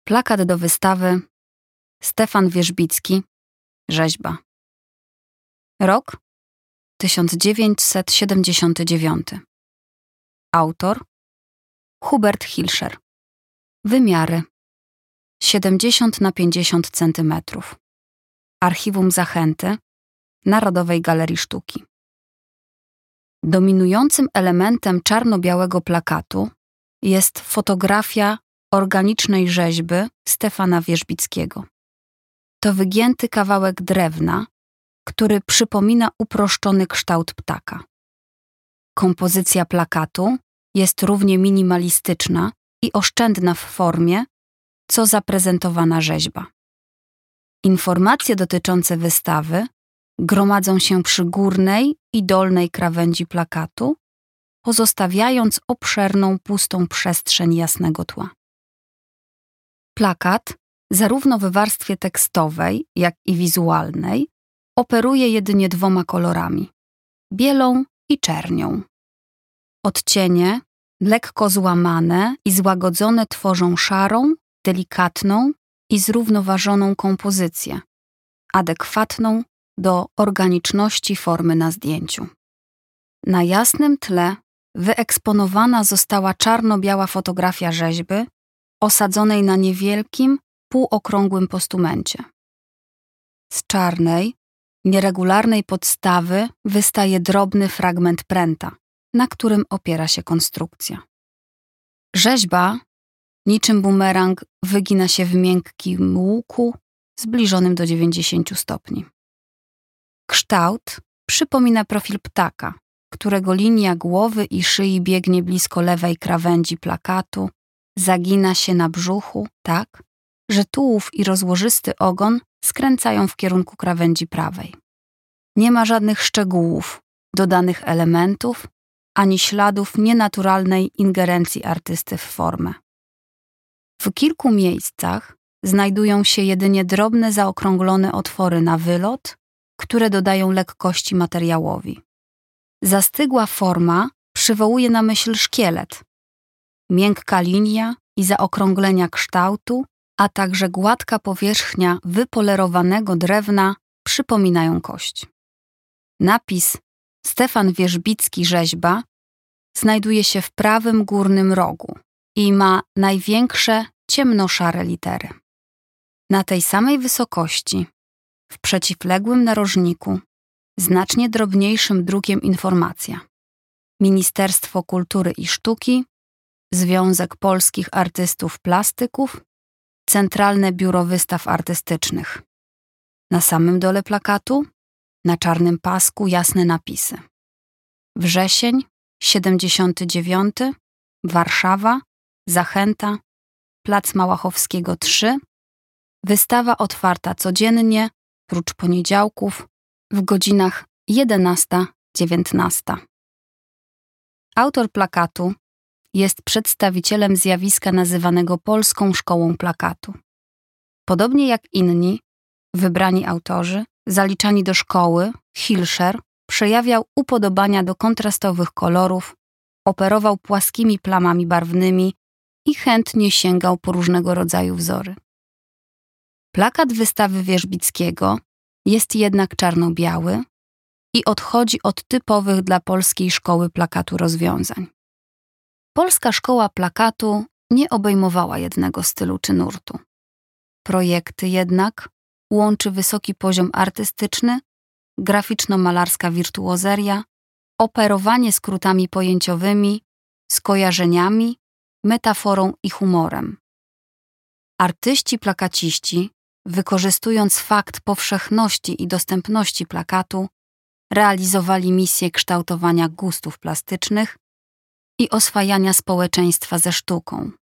Plakat do wystawy Stefan Wierzbicki, rzeźba. Rok 1979. Autor Hubert Hilscher. Wymiary 70x50 cm. Archiwum Zachęty Narodowej Galerii Sztuki. Dominującym elementem czarno-białego plakatu jest fotografia organicznej rzeźby Stefana Wierzbickiego. To wygięty kawałek drewna, który przypomina uproszczony kształt ptaka. Kompozycja plakatu jest równie minimalistyczna i oszczędna w formie, co zaprezentowana rzeźba. Informacje dotyczące wystawy gromadzą się przy górnej i dolnej krawędzi plakatu, pozostawiając obszerną, pustą przestrzeń jasnego tła. Plakat, zarówno w warstwie tekstowej, jak i wizualnej, operuje jedynie dwoma kolorami – bielą i czernią. Odcienie, lekko złamane i złagodzone, tworzą szarą, delikatną i zrównoważoną kompozycję, adekwatną do organiczności formy na zdjęciu. Na jasnym tle wyeksponowana została czarno-biała fotografia rzeźby osadzonej na niewielkim, półokrągłym postumencie. Z czarnej, nieregularnej podstawy wystaje drobny fragment pręta, na którym opiera się konstrukcja. Rzeźba, niczym bumerang, wygina się w miękkim łuku zbliżonym do 90 stopni. Kształt przypomina profil ptaka, którego linia głowy i szyi biegnie blisko lewej krawędzi plakatu, zagina się na brzuchu tak, że tułów i rozłożysty ogon skręcają w kierunku krawędzi prawej. Nie ma żadnych szczegółów, dodanych elementów, ani śladów nienaturalnej ingerencji artysty w formę. W kilku miejscach znajdują się jedynie drobne, zaokrąglone otwory na wylot, które dodają lekkości materiałowi. Zastygła forma przywołuje na myśl szkielet. Miękka linia i zaokrąglenia kształtu, a także gładka powierzchnia wypolerowanego drewna przypominają kość. Napis Stefan Wierzbicki, rzeźba znajduje się w prawym górnym rogu i ma największe ciemnoszare litery. Na tej samej wysokości, w przeciwległym narożniku, znacznie drobniejszym drukiem informacja: Ministerstwo Kultury i Sztuki, Związek Polskich Artystów Plastyków, Centralne Biuro Wystaw Artystycznych. Na samym dole plakatu, na czarnym pasku, jasne napisy: Wrzesień 79, Warszawa, Zachęta, Plac Małachowskiego 3, wystawa otwarta codziennie, prócz poniedziałków, w godzinach 11-19. Autor plakatu jest przedstawicielem zjawiska nazywanego Polską Szkołą Plakatu. Podobnie jak inni, wybrani autorzy, zaliczani do szkoły, Hilscher przejawiał upodobania do kontrastowych kolorów, operował płaskimi plamami barwnymi i chętnie sięgał po różnego rodzaju wzory. Plakat wystawy Wierzbickiego jest jednak czarno-biały i odchodzi od typowych dla polskiej szkoły plakatu rozwiązań. Polska szkoła plakatu nie obejmowała jednego stylu czy nurtu. Projekty jednak łączy wysoki poziom artystyczny, graficzno-malarska wirtuozeria, operowanie skrótami pojęciowymi, skojarzeniami, metaforą i humorem. Artyści plakaciści, wykorzystując fakt powszechności i dostępności plakatu, realizowali misję kształtowania gustów plastycznych i oswajania społeczeństwa ze sztuką.